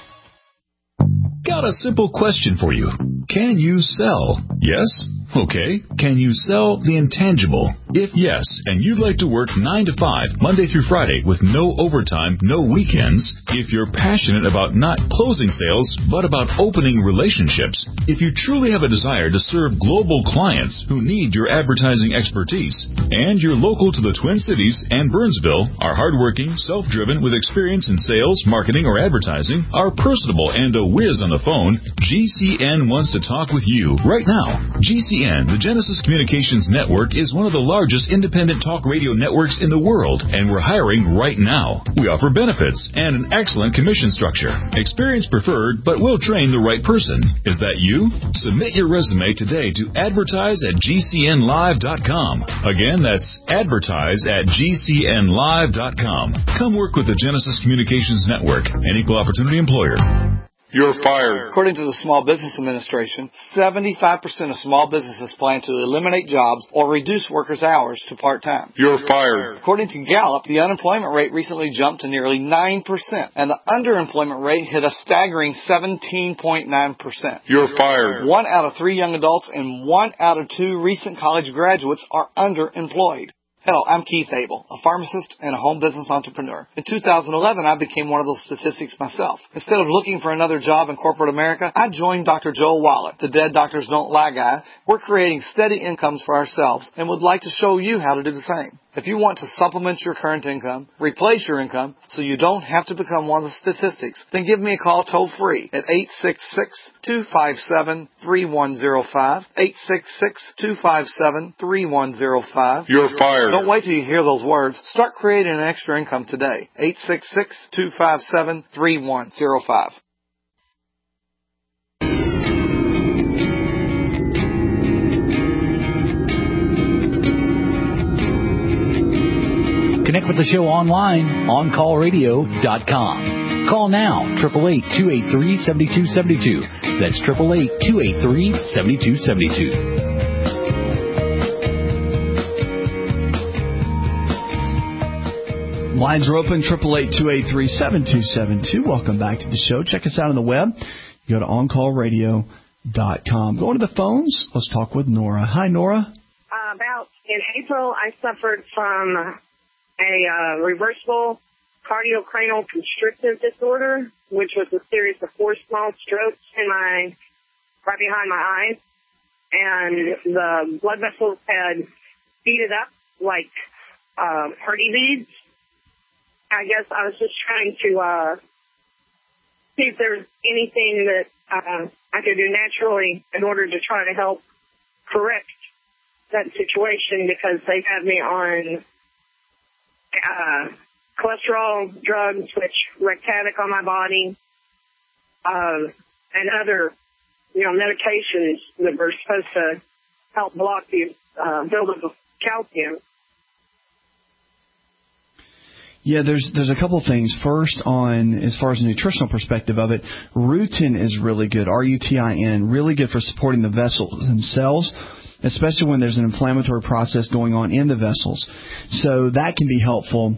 Got a simple question for you. Can you sell? Yes? Okay. Can you sell the intangible? If yes, and you'd like to work nine to five, Monday through Friday, with no overtime, no weekends, if you're passionate about not closing sales, but about opening relationships, if you truly have a desire to serve global clients who need your advertising expertise, and you're local to the Twin Cities and Burnsville, are hardworking, self-driven, with experience in sales, marketing, or advertising, are personable and a whiz on the phone, G C N wants to talk with you right now. G C N, the Genesis Communications Network, is one of the largest independent talk radio networks in the world, and we're hiring right now. We offer benefits and an excellent commission structure. Experience preferred, but we'll train the right person. Is that you? Submit your resume today to advertise at G C N live dot com. Again, that's advertise at G C N live dot com. Come work with the Genesis Communications Network, an equal opportunity employer. You're fired. According to the Small Business Administration, seventy-five percent of small businesses plan to eliminate jobs or reduce workers' hours to part-time. You're fired. According to Gallup, the unemployment rate recently jumped to nearly nine percent, and the underemployment rate hit a staggering seventeen point nine percent. You're fired. One out of three young adults and one out of two recent college graduates are underemployed. Hello, I'm Keith Abel, a pharmacist and a home business entrepreneur. In two thousand eleven, I became one of those statistics myself. Instead of looking for another job in corporate America, I joined Doctor Joel Wallach, the Dead Doctors Don't Lie guy. We're creating steady incomes for ourselves and would like to show you how to do the same. If you want to supplement your current income, replace your income, so you don't have to become one of the statistics, then give me a call toll free at eight six six, two five seven, three one zero five, eight six six, two five seven, three one zero five. You're fired. Don't wait till you hear those words. Start creating an extra income today. eight six six, two five seven, three one zero five. Connect with the show online, on call radio dot com. Call now, eight eight eight, two eight three, seven two seven two. That's eight eight eight, two eight three, seven two seven two. Lines are open, eight eight eight, two eight three, seven two seven two. Welcome back to the show. Check us out on the web. Go to on call radio dot com. Going to the phones, let's talk with Nora. Hi, Nora. Uh, about in April, I suffered from a uh, reversible cardiocranial constrictive disorder, which was a series of four small strokes in my right behind my eyes, and the blood vessels had speeded up like uh, party beads. I guess I was just trying to uh, see if there was anything that uh, I could do naturally in order to try to help correct that situation, because they had me on uh, cholesterol drugs, which wreaked havoc on my body, uh, and other, you know, medications that were supposed to help block the uh, buildup of calcium. Yeah, there's there's a couple of things. First, on as far as a nutritional perspective of it, rutin is really good, R U T I N, really good for supporting the vessels themselves, especially when there's an inflammatory process going on in the vessels. So that can be helpful.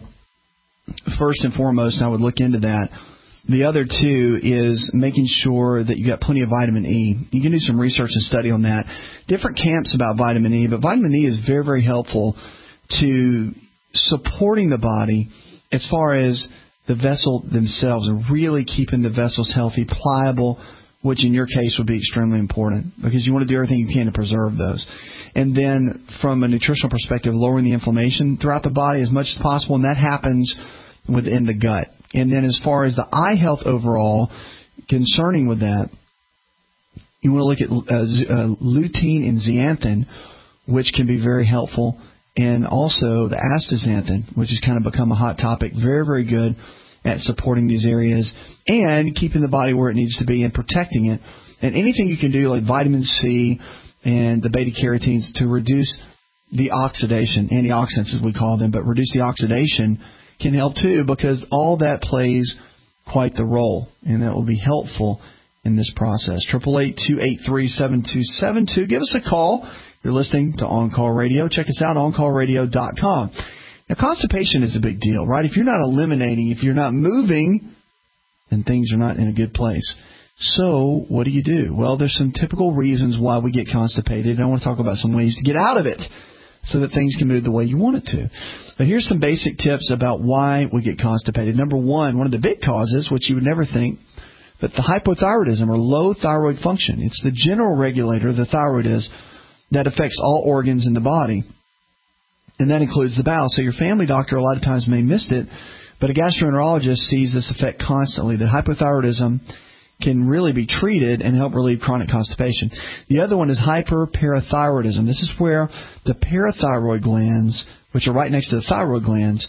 First and foremost, I would look into that. The other two is making sure that you got plenty of vitamin E. You can do some research and study on that. Different camps about vitamin E, but vitamin E is very, very helpful to supporting the body as far as the vessel themselves, really keeping the vessels healthy, pliable, which in your case would be extremely important because you want to do everything you can to preserve those. And then from a nutritional perspective, lowering the inflammation throughout the body as much as possible, and that happens within the gut. And then as far as the eye health overall, concerning with that, you want to look at uh, uh, lutein and zeaxanthin, which can be very helpful, and also the astaxanthin, which has kind of become a hot topic, very, very good at supporting these areas and keeping the body where it needs to be and protecting it. And anything you can do, like vitamin C and the beta-carotenes, to reduce the oxidation, antioxidants as we call them, but reduce the oxidation can help too, because all that plays quite the role, and that will be helpful in this process. eight eight eight, two eight three, seven two seven two. Give us a call. You're listening to On Call Radio. Check us out, on call radio dot com. Now, constipation is a big deal, right? If you're not eliminating, if you're not moving, then things are not in a good place. So what do you do? Well, there's some typical reasons why we get constipated, and I want to talk about some ways to get out of it so that things can move the way you want it to. But here's some basic tips about why we get constipated. Number one, one of the big causes, which you would never think, but the hypothyroidism or low thyroid function. It's the general regulator, the thyroid is, that affects all organs in the body, and that includes the bowel. So your family doctor a lot of times may miss it, but a gastroenterologist sees this effect constantly. The hypothyroidism can really be treated and help relieve chronic constipation. The other one is hyperparathyroidism. This is where the parathyroid glands, which are right next to the thyroid glands,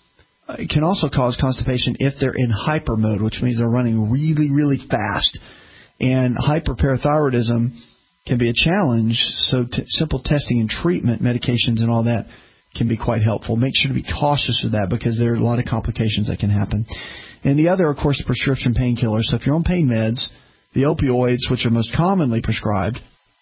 can also cause constipation if they're in hyper mode, which means they're running really, really fast. And hyperparathyroidism can be a challenge, so t- simple testing and treatment, medications and all that, can be quite helpful. Make sure to be cautious of that because there are a lot of complications that can happen. And the other, of course, prescription painkillers. So if you're on pain meds, the opioids, which are most commonly prescribed,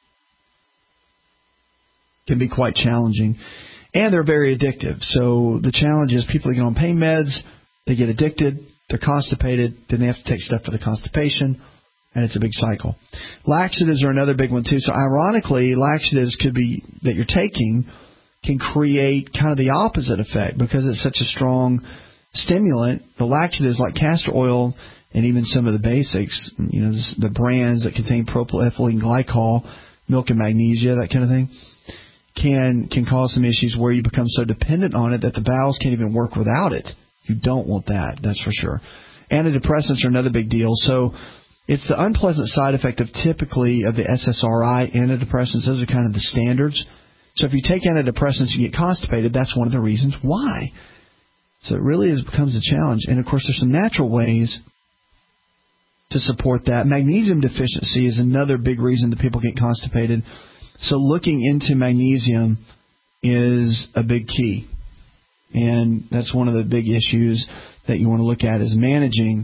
can be quite challenging. And they're very addictive. So the challenge is people get on pain meds, they get addicted, they're constipated, then they have to take stuff for the constipation, and it's a big cycle. Laxatives are another big one, too. So ironically, laxatives could be that you're taking can create kind of the opposite effect because it's such a strong stimulant. The laxatives like castor oil and even some of the basics, you know, the brands that contain propylethylene glycol, milk and magnesia, that kind of thing, can can cause some issues where you become so dependent on it that the bowels can't even work without it. You don't want that, that's for sure. Antidepressants are another big deal. So it's the unpleasant side effect of typically of the S S R I antidepressants. Those are kind of the standards. So if you take antidepressants and you get constipated, that's one of the reasons why. So it really is, becomes a challenge. And, of course, there's some natural ways to support that. Magnesium deficiency is another big reason that people get constipated. So looking into magnesium is a big key. And that's one of the big issues that you want to look at is managing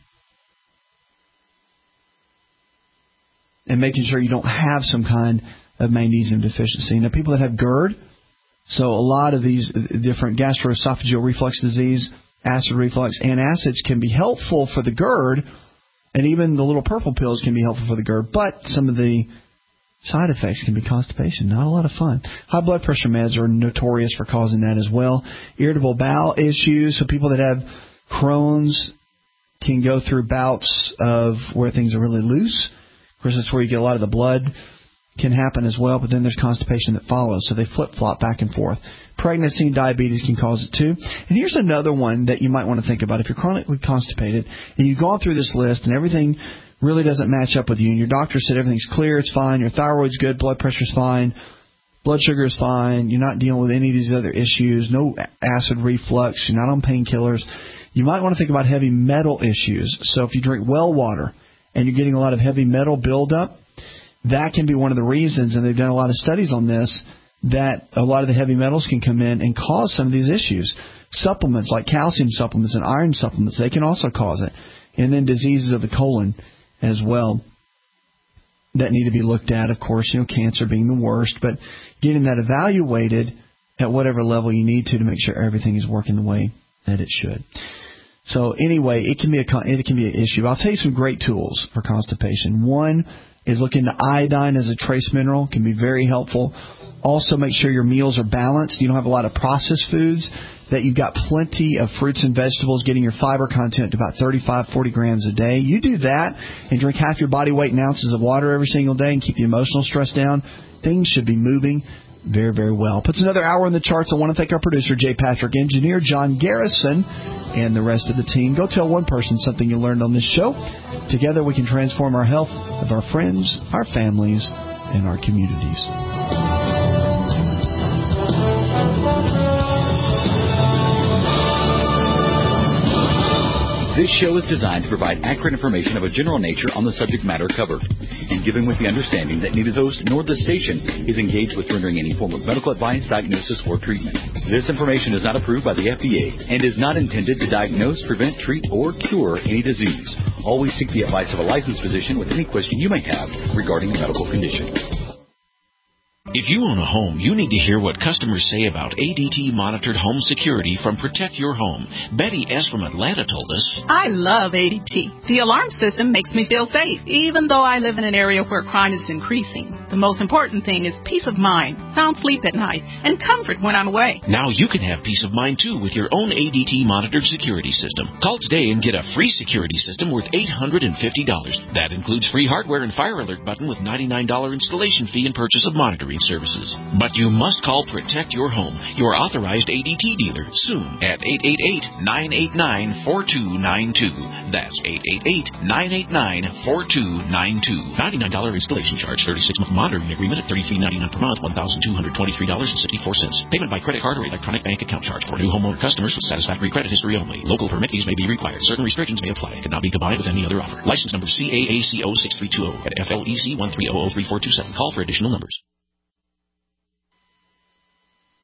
and making sure you don't have some kind of magnesium deficiency. Now, people that have GERD, so a lot of these different gastroesophageal reflux disease, acid reflux, antacids can be helpful for the GERD, and even the little purple pills can be helpful for the GERD, but some of the side effects can be constipation. Not a lot of fun. High blood pressure meds are notorious for causing that as well. Irritable bowel issues, so people that have Crohn's can go through bouts of where things are really loose. Of course, that's where you get a lot of the blood can happen as well, but then there's constipation that follows, so they flip-flop back and forth. Pregnancy and diabetes can cause it too. And here's another one that you might want to think about. If you're chronically constipated and you've gone through this list and everything really doesn't match up with you, and your doctor said everything's clear, it's fine, your thyroid's good, blood pressure's fine, blood sugar is fine, you're not dealing with any of these other issues, no acid reflux, you're not on painkillers, you might want to think about heavy metal issues. So if you drink well water and you're getting a lot of heavy metal buildup, that can be one of the reasons, and they've done a lot of studies on this, that a lot of the heavy metals can come in and cause some of these issues. Supplements like calcium supplements and iron supplements, they can also cause it. And then diseases of the colon as well that need to be looked at, of course, you know, cancer being the worst, but getting that evaluated at whatever level you need to to make sure everything is working the way that it should. So anyway, it can be a it can be an issue. I'll tell you some great tools for constipation. One is look into iodine as a trace mineral. It can be very helpful. Also, make sure your meals are balanced. You don't have a lot of processed foods, that you've got plenty of fruits and vegetables, getting your fiber content to about thirty-five, forty grams a day. You do that and drink half your body weight in ounces of water every single day and keep the emotional stress down, things should be moving very, very well. Puts another hour in the charts. I want to thank our producer, Jay Patrick, engineer John Garrison, and the rest of the team. Go tell one person something you learned on this show. Together we can transform our health of our friends, our families, and our communities. This show is designed to provide accurate information of a general nature on the subject matter covered, and given with the understanding that neither the host nor the station is engaged with rendering any form of medical advice, diagnosis, or treatment. This information is not approved by the F D A and is not intended to diagnose, prevent, treat, or cure any disease. Always seek the advice of a licensed physician with any question you may have regarding a medical condition. If you own a home, you need to hear what customers say about A D T-monitored home security from Protect Your Home. Betty S. from Atlanta told us, I love A D T. The alarm system makes me feel safe, even though I live in an area where crime is increasing. The most important thing is peace of mind, sound sleep at night, and comfort when I'm away. Now you can have peace of mind, too, with your own A D T-monitored security system. Call today and get a free security system worth eight hundred fifty dollars. That includes free hardware and fire alert button with ninety-nine dollars installation fee and purchase of monitoring services. But you must call Protect Your Home, your authorized A D T dealer, soon at eight eight eight, nine eight nine, four two nine two. That's eight eight eight, nine eight nine, four two nine two. ninety-nine dollars installation charge, thirty-six month monitoring agreement at thirty-three ninety-nine per month, one thousand two hundred twenty-three dollars and sixty-four cents. Payment by credit card or electronic bank account charge for new homeowner customers with satisfactory credit history only. Local permit fees may be required. Certain restrictions may apply. Cannot be combined with any other offer. License number C A A C O six three two zero at F L E C one three zero zero three four two seven. Call for additional numbers.